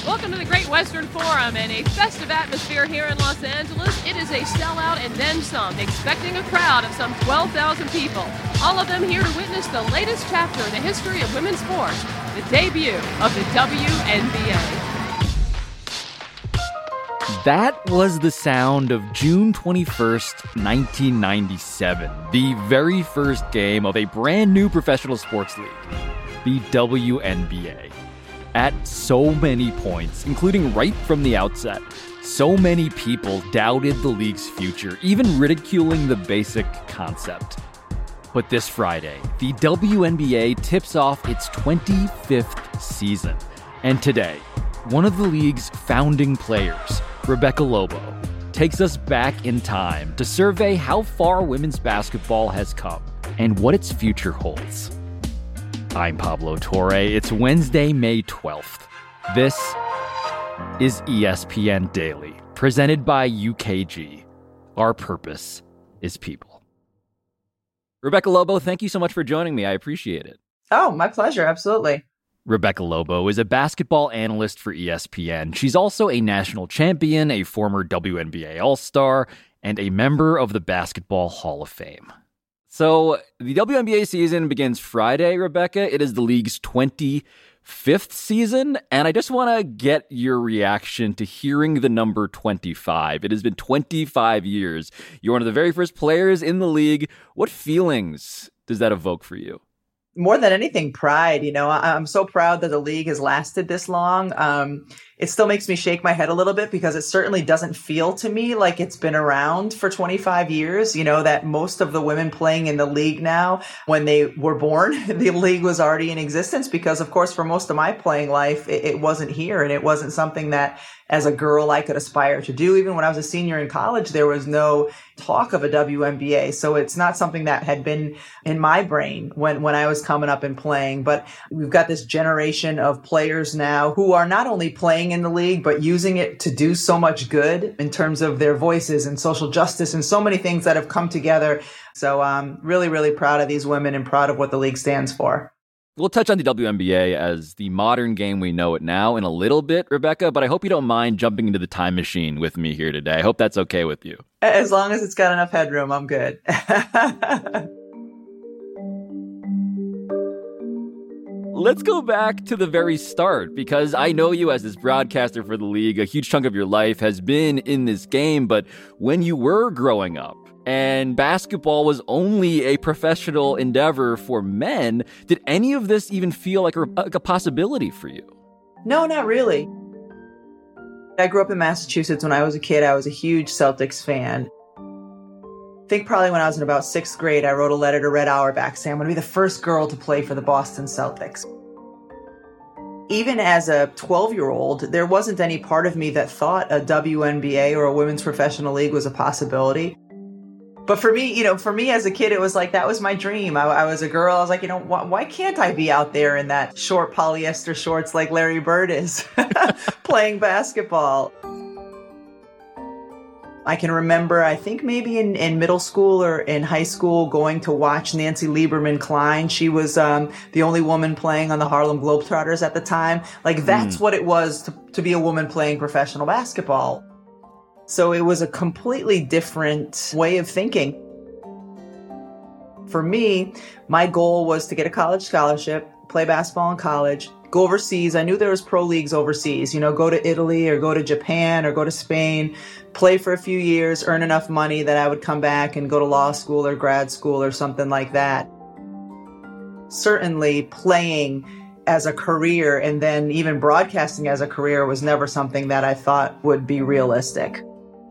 Welcome to the Great Western Forum and a festive atmosphere here in Los Angeles. It is a sellout and then some, expecting a crowd of some 12,000 people. All of them here to witness the latest chapter in the history of women's sports, the debut of the WNBA. That was the sound of June 21st, 1997, the very first game of a brand new professional sports league, the WNBA. At so many points, including right from the outset, so many people doubted the league's future, even ridiculing the basic concept. But this Friday, the WNBA tips off its 25th season. And today, one of the league's founding players, Rebecca Lobo, takes us back in time to survey how far women's basketball has come and what its future holds. I'm Pablo Torre. It's Wednesday, May 12th. This is ESPN Daily, presented by UKG. Our purpose is people. Rebecca Lobo, thank you so much for joining me. I appreciate it. Oh, my pleasure. Absolutely. Rebecca Lobo is a basketball analyst for ESPN. She's also a national champion, a former WNBA All-Star, and a member of the Basketball Hall of Fame. So the WNBA season begins Friday, Rebecca. It is the league's 25th season, and I just want to get your reaction to hearing the number 25. It has been 25 years. You're one of the very first players in the league. What feelings does that evoke for you? More than anything, pride. You know, I'm so proud that the league has lasted this long. It still makes me shake my head a little bit because it certainly doesn't feel to me like it's been around for 25 years. You know, that most of the women playing in the league now, when they were born, the league was already in existence because, of course, for most of my playing life, it wasn't here and it wasn't something that as a girl I could aspire to do. Even when I was a senior in college, there was no talk of a WNBA. So it's not something that had been in my brain when I was coming up and playing. But we've got this generation of players now who are not only playing in the league, but using it to do so much good in terms of their voices and social justice and so many things that have come together. So I'm really, really proud of these women and proud of what the league stands for. We'll touch on the WNBA as the modern game we know it now in a little bit, Rebecca, but I hope you don't mind jumping into the time machine with me here today. I hope that's okay with you. As long as it's got enough headroom, I'm good. Let's go back to the very start, because I know you as this broadcaster for the league. A huge chunk of your life has been in this game, but when you were growing up and basketball was only a professional endeavor for men, did any of this even feel like a possibility for you? No, not really. I grew up in Massachusetts. When I was a kid, I was a huge Celtics fan. I think probably when I was in about 6th grade, I wrote a letter to Red Auerbach saying I'm going to be the first girl to play for the Boston Celtics. Even as a 12-year-old, there wasn't any part of me that thought a WNBA or a women's professional league was a possibility. But for me as a kid, it was like, that was my dream. I was a girl. I was like, why can't I be out there in that short polyester shorts like Larry Bird is playing basketball? I can remember, I think maybe in middle school or in high school, going to watch Nancy Lieberman-Klein. She was the only woman playing on the Harlem Globetrotters at the time. Like, that's what it was to be a woman playing professional basketball. So it was a completely different way of thinking. For me, my goal was to get a college scholarship, play basketball in college, go overseas. I knew there was pro leagues overseas, go to Italy or go to Japan or go to Spain, play for a few years, earn enough money that I would come back and go to law school or grad school or something like that. Certainly playing as a career and then even broadcasting as a career was never something that I thought would be realistic.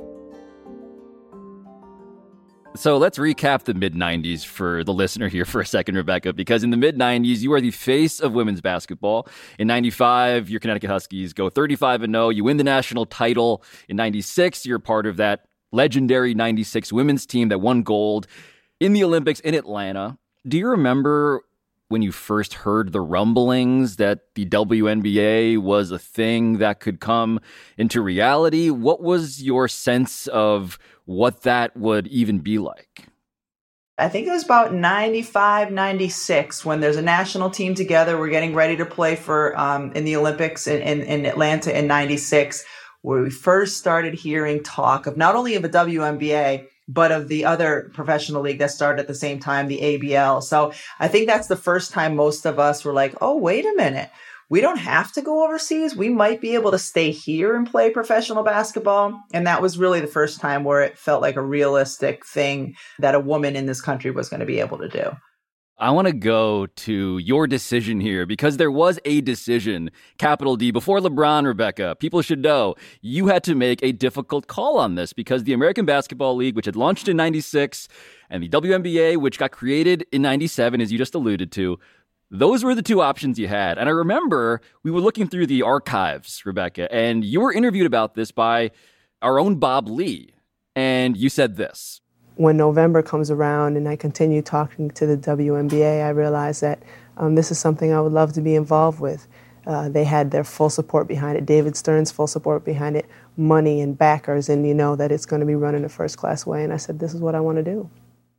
So let's recap the mid-90s for the listener here for a second, Rebecca, because in the mid-90s, you are the face of women's basketball. In 95, your Connecticut Huskies go 35-0. You win the national title. In 96, you're part of that legendary 96 women's team that won gold in the Olympics in Atlanta. Do you remember when you first heard the rumblings that the WNBA was a thing that could come into reality? What was your sense of what that would even be like? I think it was about 95, 96 when there's a national team together. We're getting ready to play for in the Olympics in Atlanta in 96, where we first started hearing talk of not only of a WNBA, but of the other professional league that started at the same time, the ABL. So I think that's the first time most of us were like, oh, wait a minute. We don't have to go overseas. We might be able to stay here and play professional basketball. And that was really the first time where it felt like a realistic thing that a woman in this country was going to be able to do. I want to go to your decision here because there was a decision, capital D, before LeBron, Rebecca. People should know you had to make a difficult call on this because the American Basketball League, which had launched in 96, and the WNBA, which got created in 97, as you just alluded to, those were the two options you had. And I remember we were looking through the archives, Rebecca, and you were interviewed about this by our own Bob Lee. And you said this. When November comes around and I continue talking to the WNBA, I realize that this is something I would love to be involved with. They had their full support behind it, David Stern's full support behind it, money and backers, and you know that it's going to be run in a first-class way. And I said, this is what I want to do.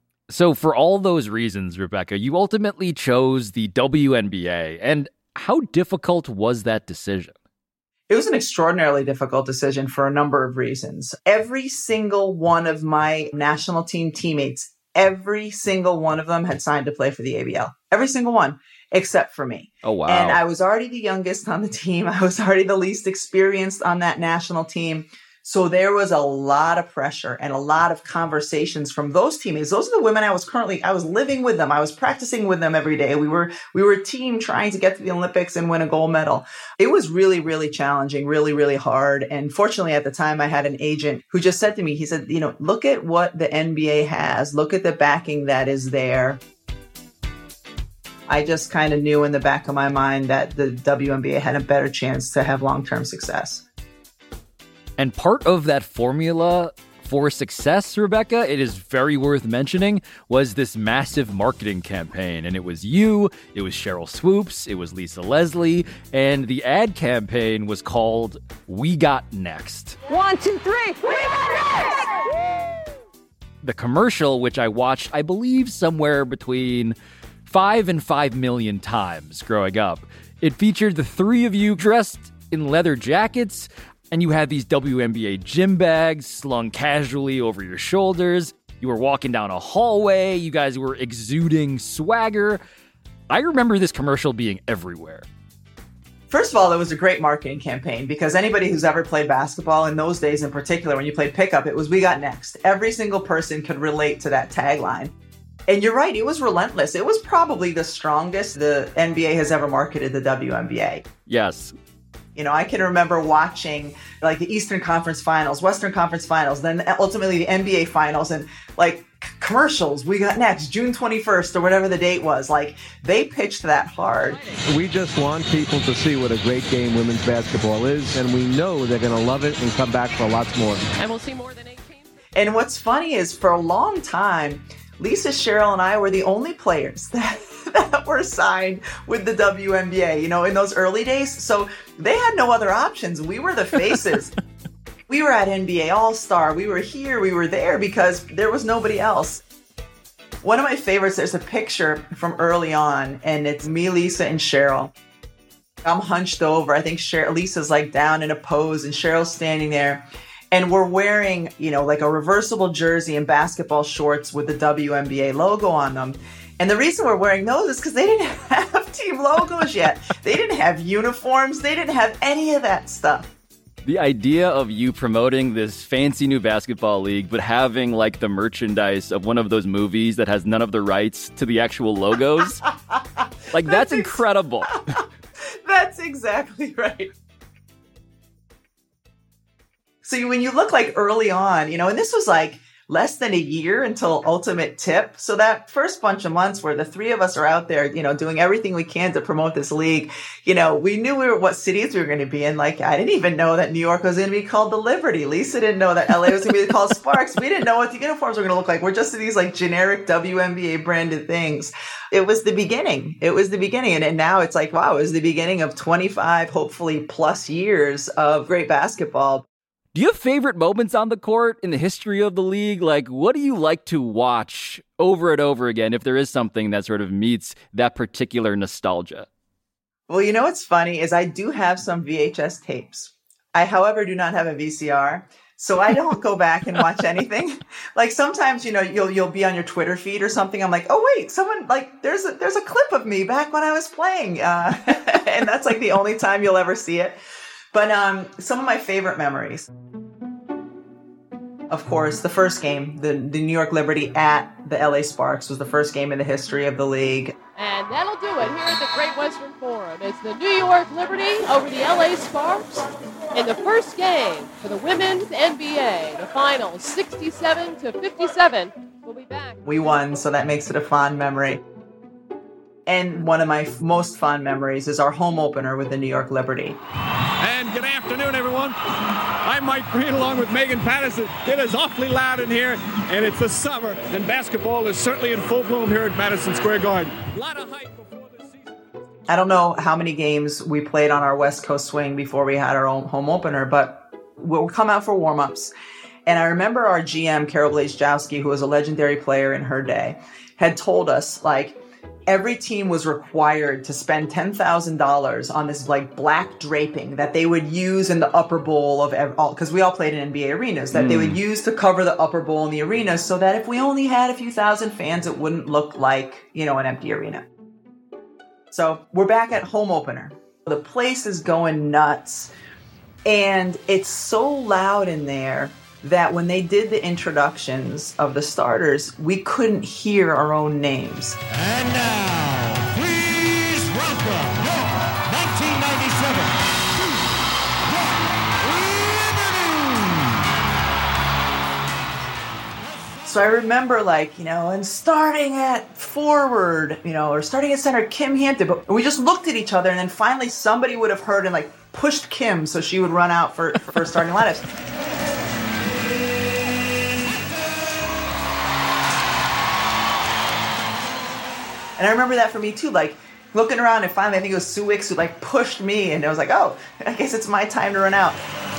So for all those reasons, Rebecca, you ultimately chose the WNBA. And how difficult was that decision? It was an extraordinarily difficult decision for a number of reasons. Every single one of my national team teammates, every single one of them had signed to play for the ABL. Every single one, except for me. Oh, wow. And I was already the youngest on the team. I was already the least experienced on that national team. So there was a lot of pressure and a lot of conversations from those teammates. Those are the women I was living with them. I was practicing with them every day. We were a team trying to get to the Olympics and win a gold medal. It was really, really challenging, really, really hard. And fortunately at the time I had an agent who just said to me, he said, look at what the NBA has. Look at the backing that is there. I just kind of knew in the back of my mind that the WNBA had a better chance to have long-term success. And part of that formula for success, Rebecca, it is very worth mentioning, was this massive marketing campaign. And it was you, it was Sheryl Swoopes, it was Lisa Leslie, and the ad campaign was called We Got Next. 1, 2, 3, We Got Next! The commercial, which I watched, I believe, somewhere between 5 and 5 million times growing up, it featured the three of you dressed in leather jackets, and you had these WNBA gym bags slung casually over your shoulders. You were walking down a hallway. You guys were exuding swagger. I remember this commercial being everywhere. First of all, it was a great marketing campaign because anybody who's ever played basketball in those days in particular, when you played pickup, it was We Got Next. Every single person could relate to that tagline. And you're right, it was relentless. It was probably the strongest the NBA has ever marketed the WNBA. Yes. I can remember watching like the Eastern Conference Finals, Western Conference Finals, then ultimately the NBA Finals, and like commercials. We Got Next, June 21st or whatever the date was. Like they pitched that hard. We just want people to see what a great game women's basketball is, and we know they're going to love it and come back for lots more. And we'll see more than 8 games. And what's funny is for a long time, Lisa, Sheryl, and I were the only players that were signed with the WNBA, in those early days. So they had no other options. We were the faces. We were at NBA All-Star. We were here. We were there because there was nobody else. One of my favorites, there's a picture from early on, and it's me, Lisa, and Sheryl. I'm hunched over. I think Lisa's like down in a pose, and Cheryl's standing there. And we're wearing, like a reversible jersey and basketball shorts with the WNBA logo on them. And the reason we're wearing those is because they didn't have team logos yet. They didn't have uniforms. They didn't have any of that stuff. The idea of you promoting this fancy new basketball league, but having like the merchandise of one of those movies that has none of the rights to the actual logos, like that's incredible. That's exactly right. So when you look like early on, and this was like less than a year until Ultimate Tip. So that first bunch of months where the three of us are out there, doing everything we can to promote this league, we knew what cities we were going to be in. Like, I didn't even know that New York was going to be called the Liberty. Lisa didn't know that LA was going to be called Sparks. We didn't know what the uniforms were going to look like. We're just these like generic WNBA branded things. It was the beginning. And now it's like, wow, it was the beginning of 25, hopefully plus years of great basketball. Do you have favorite moments on the court in the history of the league? Like, what do you like to watch over and over again if there is something that sort of meets that particular nostalgia? Well, you know what's funny is I do have some VHS tapes. I, however, do not have a VCR. So I don't go back and watch anything. Like sometimes, you know, you'll be on your Twitter feed or something. I'm like, oh wait, someone like there's a clip of me back when I was playing, and that's like the only time you'll ever see it. But some of my favorite memories, of course, the first game, the New York Liberty at the LA Sparks was the first game in the history of the league. And that'll do it here at the Great Western Forum. It's the New York Liberty over the LA Sparks in the first game for the women's NBA. The final 67-57. We'll be back. We won, so that makes it a fond memory. And one of my most fond memories is our home opener with the New York Liberty. And good afternoon, everyone. I'm Mike Green along with Megan Patterson. It is awfully loud in here, and it's the summer, and basketball is certainly in full bloom here at Madison Square Garden. A lot of hype before the season. I don't know how many games we played on our West Coast swing before we had our own home opener, but we'll come out for warm-ups. And I remember our GM, Carol Blazejowski, who was a legendary player in her day, had told us, like, every team was required to spend $10,000 on this like black draping that they would use in the upper bowl of all, because we all played in NBA arenas, that they would use to cover the upper bowl in the arena so that if we only had a few thousand fans, it wouldn't look like, you know, an empty arena. So we're back at home opener. The place is going nuts, and it's so loud in there that when they did the introductions of the starters, we couldn't hear our own names. And now, please welcome your 1997 Liberty. So I remember, like, you know, and starting at forward, you know, or starting at center, Kim Hampton. But we just looked at each other, and then finally somebody would have heard and, like, pushed Kim so she would run out for starting lineups. And I remember that for me too, like looking around and finally I think it was Sue Wicks who like pushed me, and I was like, oh, I guess it's my time to run out.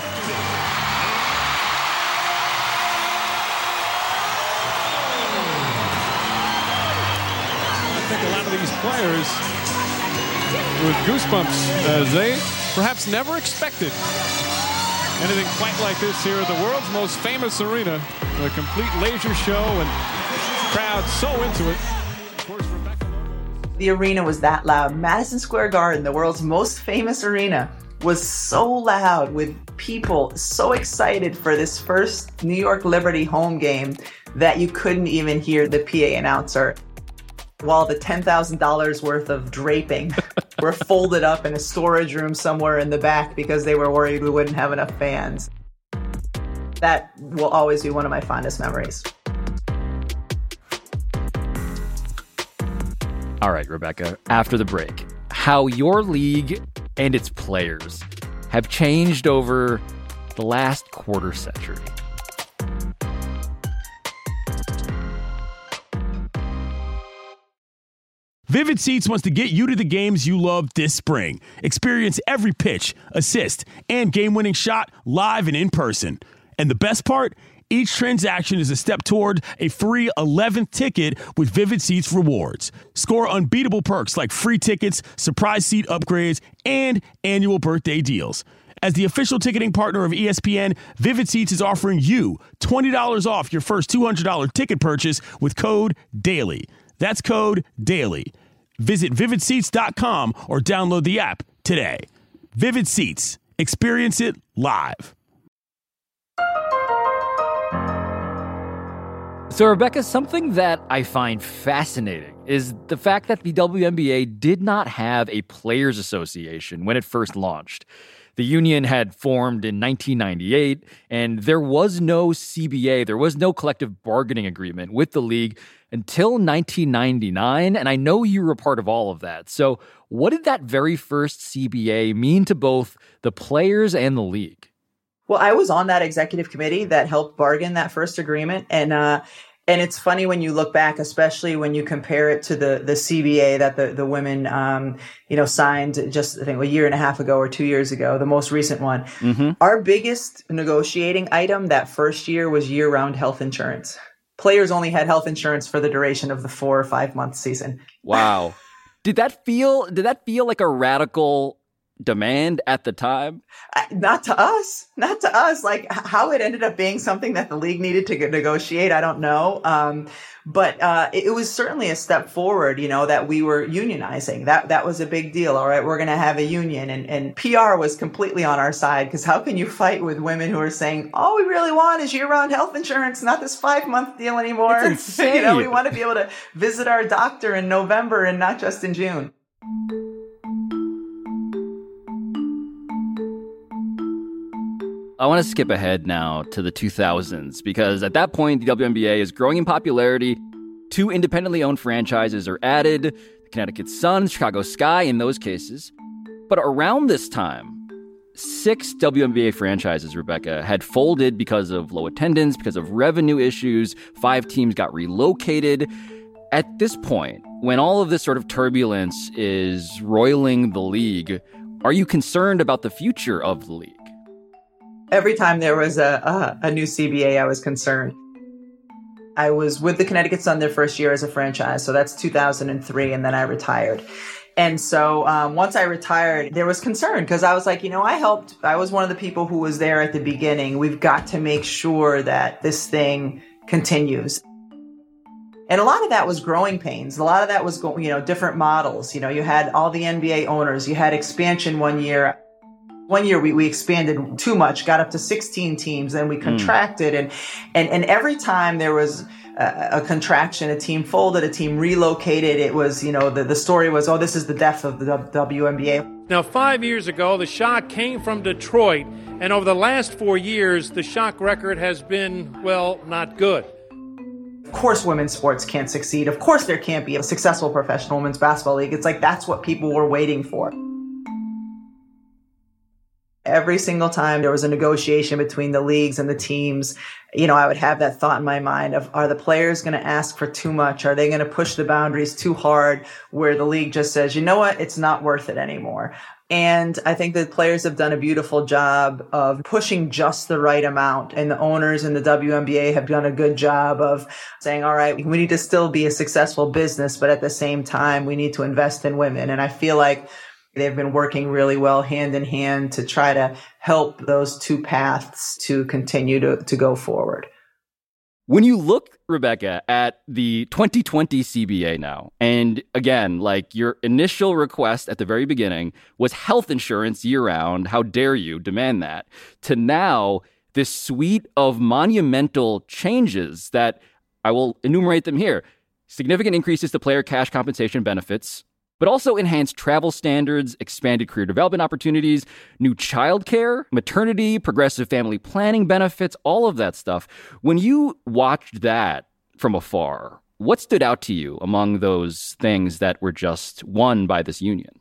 I think a lot of these players with goosebumps as they perhaps never expected anything quite like this here at the world's most famous arena. A complete laser show and crowd so into it. Of course, the arena was that loud. Madison Square Garden, the world's most famous arena, was so loud with people so excited for this first New York Liberty home game that you couldn't even hear the PA announcer. While the $10,000 worth of draping were folded up in a storage room somewhere in the back because they were worried we wouldn't have enough fans. That will always be one of my fondest memories. All right, Rebecca, after the break, how your league and its players have changed over the last quarter century. Vivid Seats wants to get you to the games you love this spring. Experience every pitch, assist, and game-winning shot live and in person. And the best part? Each transaction is a step toward a free 11th ticket with Vivid Seats rewards. Score unbeatable perks like free tickets, surprise seat upgrades, and annual birthday deals. As the official ticketing partner of ESPN, Vivid Seats is offering you $20 off your first $200 ticket purchase with code DAILY. That's code DAILY. Visit vividseats.com or download the app today. Vivid Seats. Experience it live. So, Rebecca, something that I find fascinating is the fact that the WNBA did not have a players' association when it first launched. The union had formed in 1998, and there was no CBA, there was no collective bargaining agreement with the league until 1999, and I know you were a part of all of that. So what did that very first CBA mean to both the players and the league? Well, I was on that executive committee that helped bargain that first agreement, and it's funny when you look back, especially when you compare it to the CBA that the women, signed just, I think, a year and a half ago or 2 years ago, the most recent one. Mm-hmm. Our biggest negotiating item that first year was year-round health insurance. players only had health insurance for the duration of the 4 or 5 month season. Wow. Did that feel like a radical demand at the time? Not to us. Like how it ended up being something that the league needed to negotiate, I don't know. But it was certainly a step forward, that we were unionizing. That was a big deal. All right, we're going to have a union, and PR was completely on our side, because how can you fight with women who are saying, all we really want is year-round health insurance, not this 5-month deal anymore. It's insane. We want to be able to visit our doctor in November and not just in June. I want to skip ahead now to the 2000s, because at that point, the WNBA is growing in popularity. 2 independently owned franchises are added, the Connecticut Sun, Chicago Sky in those cases. But around this time, 6 WNBA franchises, Rebecca, had folded because of low attendance, because of revenue issues. 5 teams got relocated. At this point, when all of this sort of turbulence is roiling the league, are you concerned about the future of the league? Every time there was a new CBA, I was concerned. I was with the Connecticut Sun their first year as a franchise, so that's 2003, and then I retired. And so once I retired, there was concern, because I was like, I was one of the people who was there at the beginning. We've got to make sure that this thing continues. And a lot of that was growing pains. A lot of that was, different models. You had all the NBA owners. You had expansion one year. One year we expanded too much, got up to 16 teams, then we contracted. And every time there was a contraction, a team folded, a team relocated, it was, the story was, this is the death of the WNBA. Now, 5 years ago, the Shock came from Detroit. And over the last 4 years, the Shock record has been, not good. Of course, women's sports can't succeed. Of course, there can't be a successful professional women's basketball league. It's like that's what people were waiting for. Every single time there was a negotiation between the leagues and the teams, I would have that thought in my mind of, are the players going to ask for too much? Are they going to push the boundaries too hard, where the league just says, you know what, it's not worth it anymore? And I think the players have done a beautiful job of pushing just the right amount. And the owners in the WNBA have done a good job of saying, all right, we need to still be a successful business, but at the same time, we need to invest in women. And I feel like they've been working really well hand in hand to try to help those 2 paths to continue to go forward. When you look, Rebecca, at the 2020 CBA now, and again, like your initial request at the very beginning was health insurance year-round, how dare you demand that, to now this suite of monumental changes that I will enumerate them here. Significant increases to player cash compensation benefits, but also enhanced travel standards, expanded career development opportunities, new childcare, maternity, progressive family planning benefits, all of that stuff. When you watched that from afar, what stood out to you among those things that were just won by this union?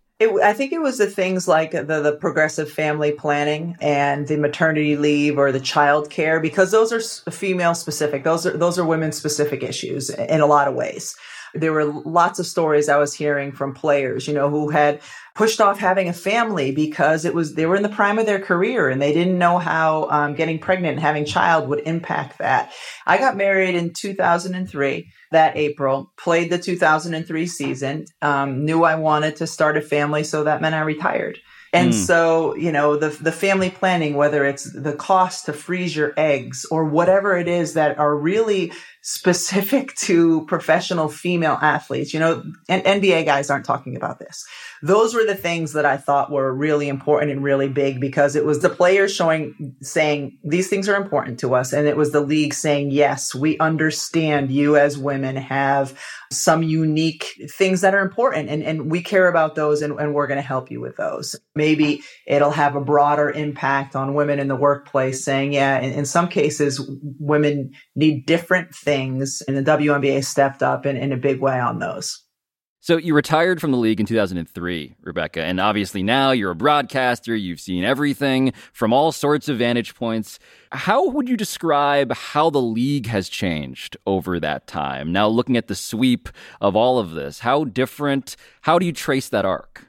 I think it was the things like the progressive family planning and the maternity leave or the childcare, because those are female specific. Those are women specific issues in a lot of ways. There were lots of stories I was hearing from players, who had pushed off having a family because they were in the prime of their career and they didn't know how getting pregnant and having a child would impact that. I got married in 2003, that April, played the 2003 season, knew I wanted to start a family, so that meant I retired. And so, the family planning, whether it's the cost to freeze your eggs or whatever it is that are really specific to professional female athletes, and NBA guys aren't talking about this. Those were the things that I thought were really important and really big, because it was the players saying these things are important to us. And it was the league saying, yes, we understand you as women have some unique things that are important and we care about those and we're going to help you with those. Maybe it'll have a broader impact on women in the workplace, saying, yeah, in some cases, women need different things, and the WNBA stepped up in a big way on those. So you retired from the league in 2003, Rebecca, and obviously now you're a broadcaster. You've seen everything from all sorts of vantage points. How would you describe how the league has changed over that time? Now looking at the sweep of all of this, how do you trace that arc?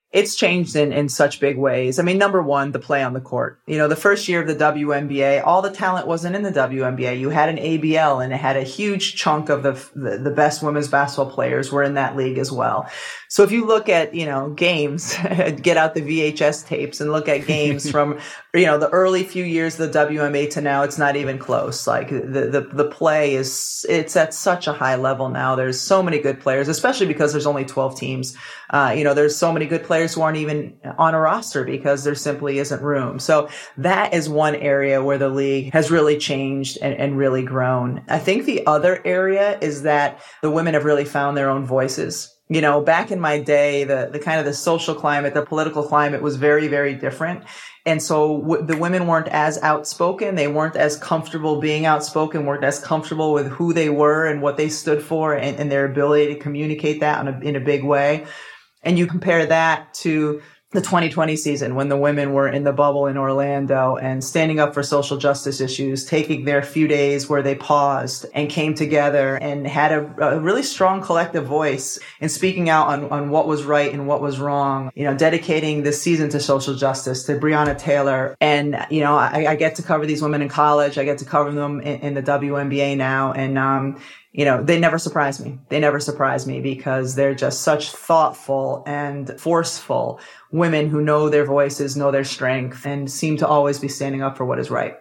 It's changed in such big ways. I mean, number one, the play on the court. The first year of the WNBA, all the talent wasn't in the WNBA. You had an ABL, and it had a huge chunk of the best women's basketball players were in that league as well. So if you look at, games, get out the VHS tapes and look at games from, the early few years of the WNBA to now, it's not even close. Like the play it's at such a high level now. There's so many good players, especially because there's only 12 teams. There's so many good players who aren't even on a roster because there simply isn't room. So that is one area where the league has really changed and really grown. I think the other area is that the women have really found their own voices. Back in my day, the kind of the social climate, the political climate was very, very different. And so the women weren't as outspoken. They weren't as comfortable being outspoken, weren't as comfortable with who they were and what they stood for and their ability to communicate that in a big way. And you compare that to the 2020 season when the women were in the bubble in Orlando and standing up for social justice issues, taking their few days where they paused and came together and had a really strong collective voice and speaking out on what was right and what was wrong, dedicating this season to social justice, to Breonna Taylor. And, I get to cover these women in college. I get to cover them in the WNBA now. And, they never surprise me. They never surprise me because they're just such thoughtful and forceful women who know their voices, know their strength, and seem to always be standing up for what is right.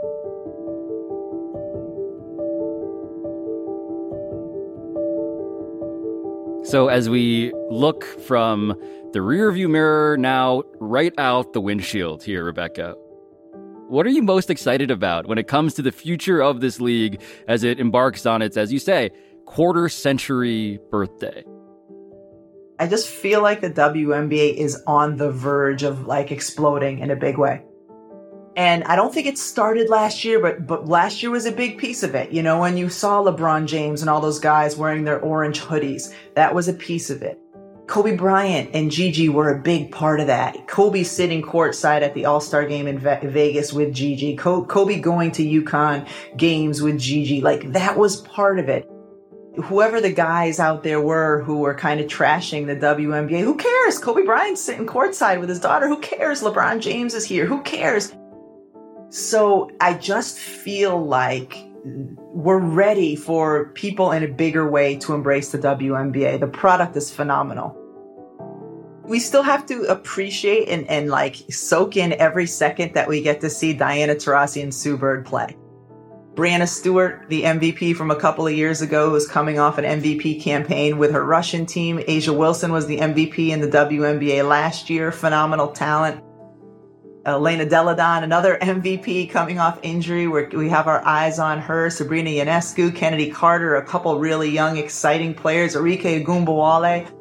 So as we look from the rearview mirror now right out the windshield here, Rebecca, what are you most excited about when it comes to the future of this league as it embarks on its, as you say, quarter-century birthday? I just feel like the WNBA is on the verge of exploding in a big way. And I don't think it started last year, but last year was a big piece of it. When you saw LeBron James and all those guys wearing their orange hoodies, that was a piece of it. Kobe Bryant and Gigi were a big part of that. Kobe sitting courtside at the All-Star game in Vegas with Gigi. Kobe going to UConn games with Gigi. That was part of it. Whoever the guys out there were who were kind of trashing the WNBA, who cares? Kobe Bryant's sitting courtside with his daughter. Who cares? LeBron James is here. Who cares? So I just feel like we're ready for people in a bigger way to embrace the WNBA. The product is phenomenal. We still have to appreciate and soak in every second that we get to see Diana Taurasi and Sue Bird play. Brianna Stewart, the MVP from a couple of years ago, was coming off an MVP campaign with her Russian team. A'ja Wilson was the MVP in the WNBA last year. Phenomenal talent. Elena Delle Donne, another MVP coming off injury. We have our eyes on her. Sabrina Ionescu, Kennedy Carter, a couple really young, exciting players. Arike Ogunbowale.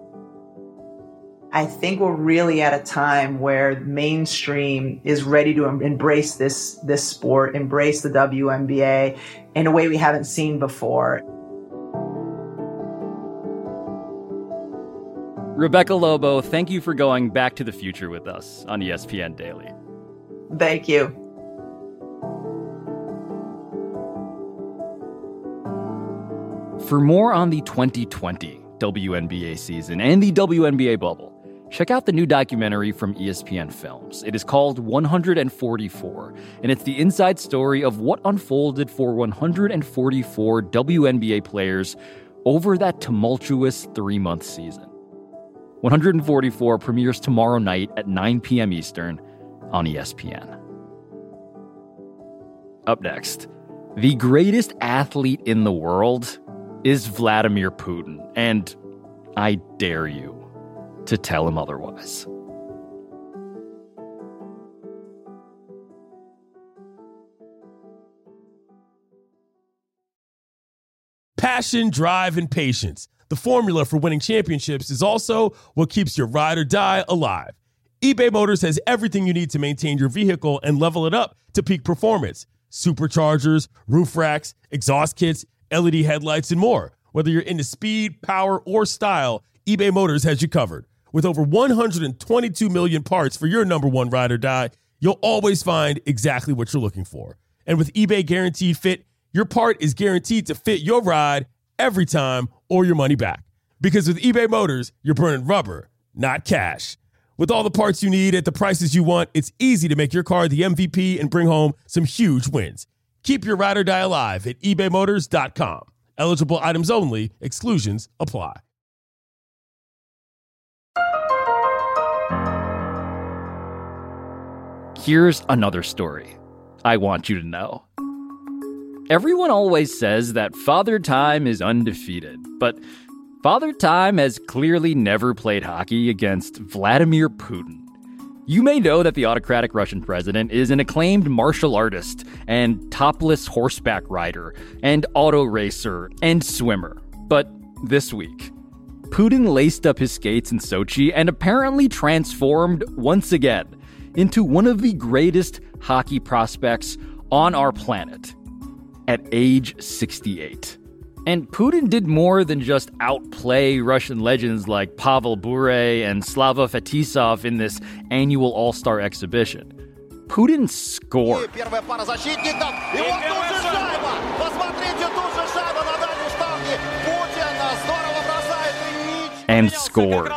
I think we're really at a time where mainstream is ready to embrace this sport, embrace the WNBA in a way we haven't seen before. Rebecca Lobo, thank you for going back to the future with us on ESPN Daily. Thank you. For more on the 2020 WNBA season and the WNBA bubble, check out the new documentary from ESPN Films. It is called 144, and it's the inside story of what unfolded for 144 WNBA players over that tumultuous 3-month season. 144 premieres tomorrow night at 9 p.m. Eastern on ESPN. Up next, the greatest athlete in the world is Vladimir Putin, and I dare you to tell him otherwise. Passion, drive, and patience. The formula for winning championships is also what keeps your ride or die alive. eBay Motors has everything you need to maintain your vehicle and level it up to peak performance. Superchargers, roof racks, exhaust kits, LED headlights, and more. Whether you're into speed, power, or style, eBay Motors has you covered. With over 122 million parts for your number one ride or die, you'll always find exactly what you're looking for. And with eBay Guaranteed Fit, your part is guaranteed to fit your ride every time or your money back. Because with eBay Motors, you're burning rubber, not cash. With all the parts you need at the prices you want, it's easy to make your car the MVP and bring home some huge wins. Keep your ride or die alive at ebaymotors.com. Eligible items only. Exclusions apply. Here's another story I want you to know. Everyone always says that Father Time is undefeated, but Father Time has clearly never played hockey against Vladimir Putin. You may know that the autocratic Russian president is an acclaimed martial artist and topless horseback rider and auto racer and swimmer. But this week, Putin laced up his skates in Sochi and apparently transformed once again into one of the greatest hockey prospects on our planet at age 68. And Putin did more than just outplay Russian legends like Pavel Bure and Slava Fetisov in this annual All-Star exhibition. Putin scored. And scored.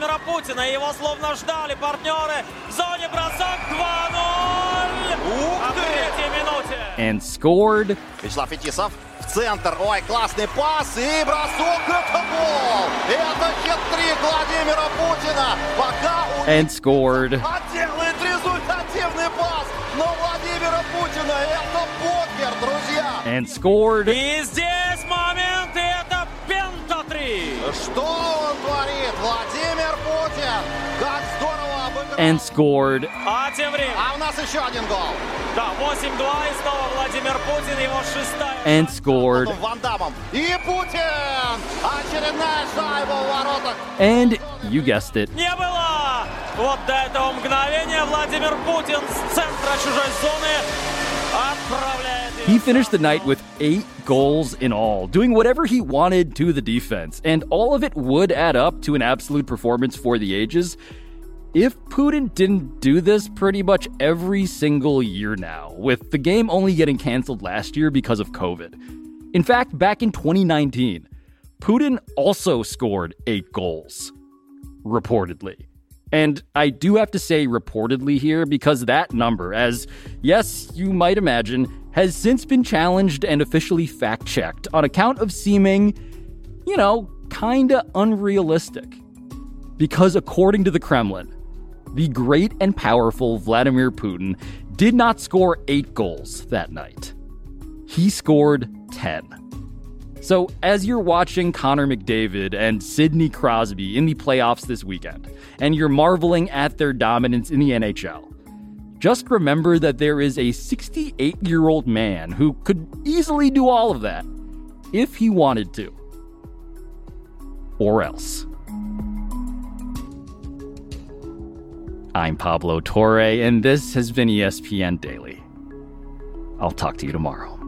And scored. Центр. Ой, классный пас и бросок. Это гол. Это хет-трик Владимира Путина. Пока у And scored. делает результативный пас. Но Владимира Путина это покер, друзья. And scored. И здесь момент, и это пентатрик. Что он творит? Владимир Путин. Как здорово обыграл. And scored. А тем временем. А у нас еще один гол. Да, 8-2, и снова Владимир Путин, его шестая. And scored. Ван Дамом. И Путин! Очередная шайба в воротах. And, you guessed it. Не было! Вот до этого мгновения Владимир Путин с центра чужой зоны отправляет. He finished the night with 8 goals in all, doing whatever he wanted to the defense, and all of it would add up to an absolute performance for the ages. If Putin didn't do this pretty much every single year now, with the game only getting canceled last year because of COVID. In fact, back in 2019, Putin also scored 8 goals, reportedly. And I do have to say reportedly here because that number, as, yes, you might imagine, has since been challenged and officially fact-checked on account of seeming, kinda unrealistic. Because according to the Kremlin, the great and powerful Vladimir Putin did not score 8 goals that night. He scored 10. So as you're watching Connor McDavid and Sidney Crosby in the playoffs this weekend, and you're marveling at their dominance in the NHL, just remember that there is a 68-year-old man who could easily do all of that if he wanted to. Or else. I'm Pablo Torre, and this has been ESPN Daily. I'll talk to you tomorrow.